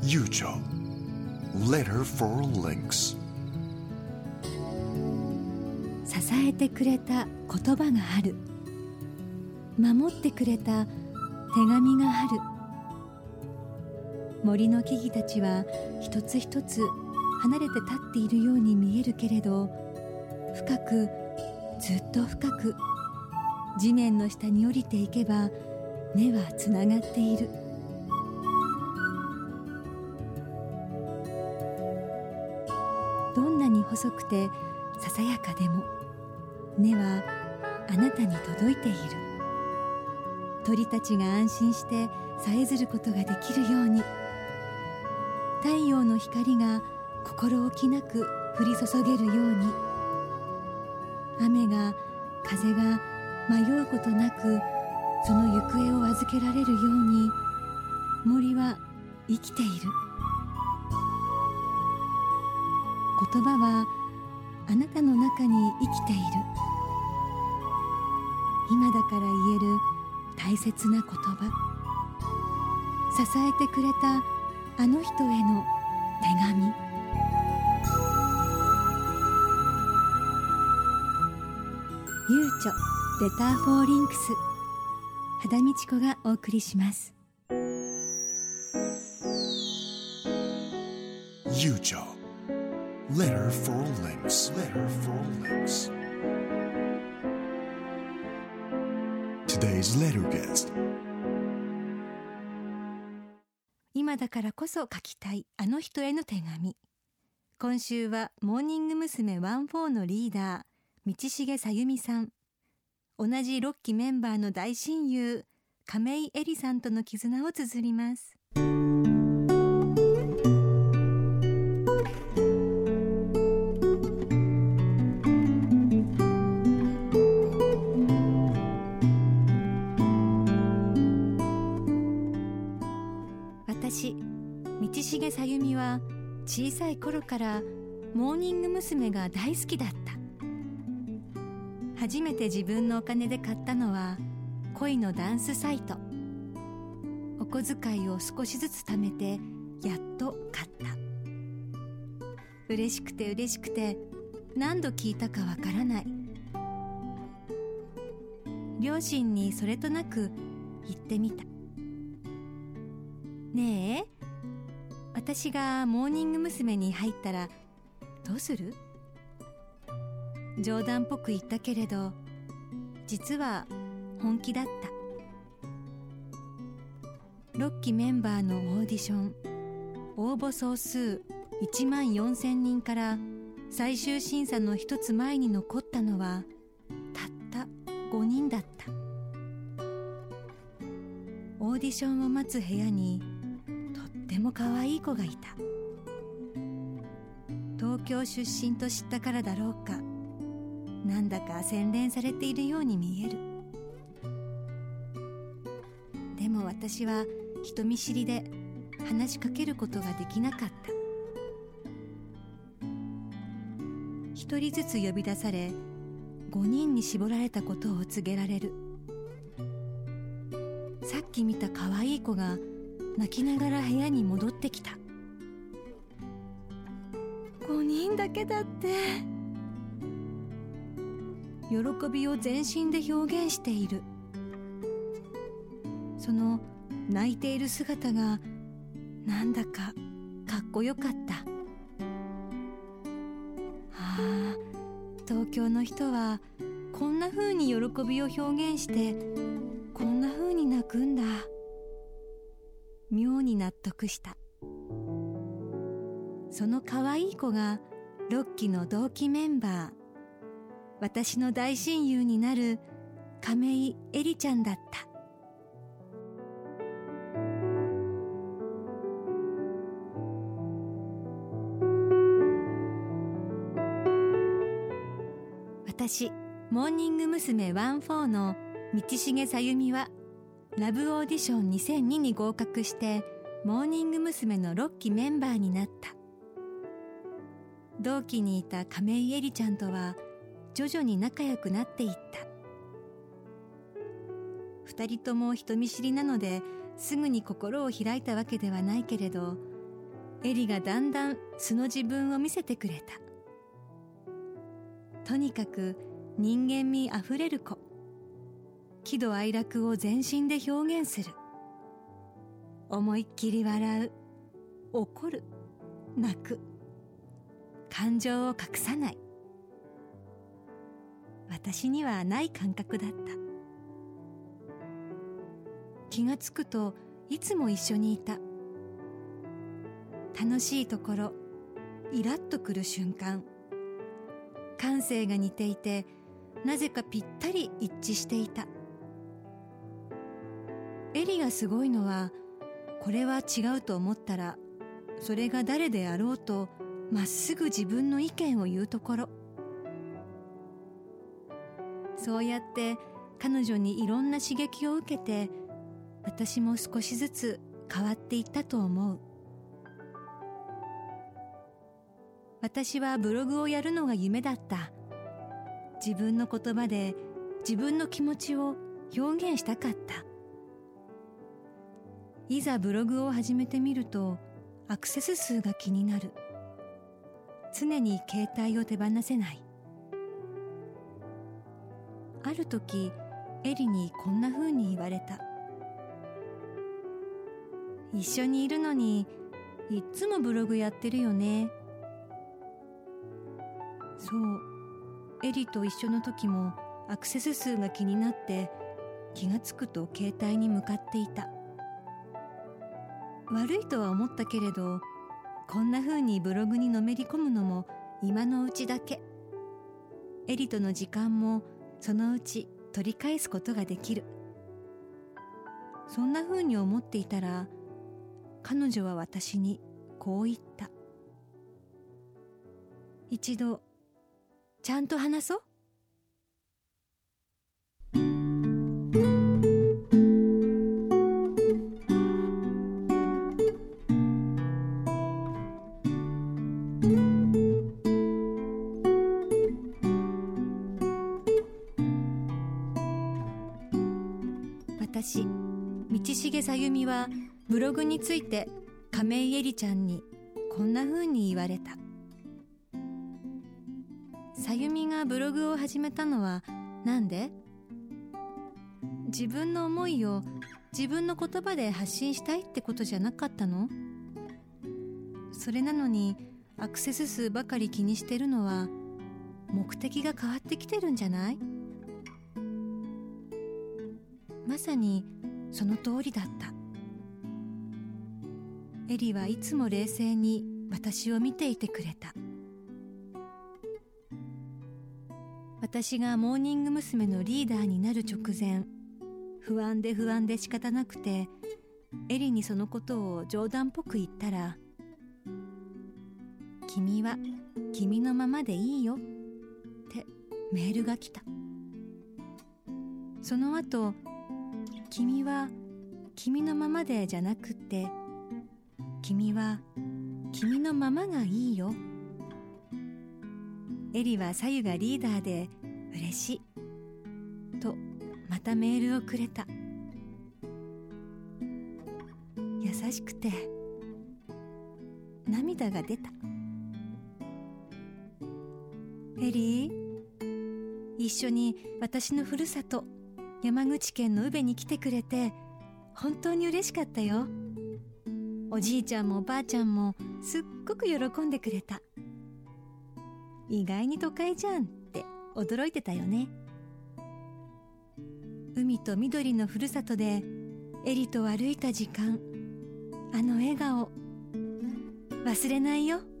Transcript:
ゆうちょ Letter for Links。 支えてくれた言葉がある。守ってくれた手紙がある。森の木々たちは一つ一つ離れて立っているように見えるけれど、深く、ずっと深く地面の下に降りていけば根はつながっている。どんなに細くてささやかでも根はあなたに届いている。鳥たちが安心してさえずることができるように、太陽の光が心置きなく降り注げるように、雨が風が迷うことなくその行方を預けられるように、森は生きている。言葉はあなたの中に生きている。今だから言える大切な言葉、支えてくれたあの人への手紙。ゆうちょレターフォーリンクス、羽田美智子がお送りします。 ゆうちょ Letter for Links。 Letter for Links。 Today's letter guest。 今だからこそ書きたいあの人への手紙。今週はモーニング娘。14のリーダー道重さゆみさん、同じ6期メンバーの大親友亀井絵里さんとの絆を綴ります。私、道重さゆみは小さい頃からモーニング娘。が大好きだった。初めて自分のお金で買ったのは恋のダンスサイト。お小遣いを少しずつ貯めてやっと買った。嬉しくて嬉しくて何度聞いたかわからない。両親にそれとなく言ってみた。ねえ、私がモーニング娘。に入ったらどうする？冗談っぽく言ったけれど、実は本気だった。6期メンバーのオーディション、応募総数14,000人から最終審査の一つ前に残ったのはたった5人だった。オーディションを待つ部屋にとっても可愛い子がいた。東京出身と知ったからだろうか、なんだか洗練されているように見える。でも私は人見知りで話しかけることができなかった。一人ずつ呼び出され、5人に絞られたことを告げられる。さっき見た可愛い子が泣きながら部屋に戻ってきた。5人だけだって。喜びを全身で表現している。その泣いている姿がなんだかかっこよかった。ああ、東京の人はこんな風に喜びを表現してこんな風に泣くんだ。妙に納得した。その可愛い子が6期の同期メンバー、私の大親友になる亀井絵里ちゃんだった。私、モーニング娘。14の道重さゆみはラブオーディション2002に合格してモーニング娘。の6期メンバーになった。同期にいた亀井絵里ちゃんとは徐々に仲良くなっていった。2人とも人見知りなのですぐに心を開いたわけではないけれど、 エリがだんだん素の自分を見せてくれた。とにかく人間味あふれる子。喜怒哀楽を全身で表現する。思いっきり笑う。怒る。泣く。感情を隠さない。私にはない感覚だった。気がつくといつも一緒にいた。楽しいところ、イラッとくる瞬間、感性が似ていて、なぜかぴったり一致していた。エリがすごいのは、これは違うと思ったら、それが誰であろうとまっすぐ自分の意見を言うところ。そうやって彼女にいろんな刺激を受けて、私も少しずつ変わっていったと思う。私はブログをやるのが夢だった。自分の言葉で自分の気持ちを表現したかった。いざブログを始めてみると、アクセス数が気になる。常に携帯を手放せない。ある時、エリにこんな風に言われた。一緒にいるのに、いっつもブログやってるよね。そう、エリと一緒の時もアクセス数が気になって、気がつくと携帯に向かっていた。悪いとは思ったけれど、こんな風にブログにのめり込むのも今のうちだけ。エリとの時間もそのうち取り返すことができる。そんな風に思っていたら、彼女は私にこう言った。一度、ちゃんと話そう。私、道重さゆみはブログについて亀井絵里ちゃんにこんな風に言われた。さゆみがブログを始めたのはなんで？自分の思いを自分の言葉で発信したいってことじゃなかったの？それなのにアクセス数ばかり気にしてるのは目的が変わってきてるんじゃない？まさにその通りだった。エリはいつも冷静に私を見ていてくれた。私がモーニング娘。のリーダーになる直前、不安で仕方なくて、エリにそのことを冗談っぽく言ったら、君は君のままでいいよってメールが来た。その後、君は君のままでじゃなくって、君は君のままがいいよ。エリはさゆがリーダーで嬉しいとまたメールをくれた。優しくて涙が出た。エリー、一緒に私のふるさと山口県の宇部に来てくれて本当に嬉しかったよ。おじいちゃんもおばあちゃんもすっごく喜んでくれた。意外に都会じゃんって驚いてたよね。海と緑のふるさとでエリと歩いた時間、あの笑顔忘れないよ。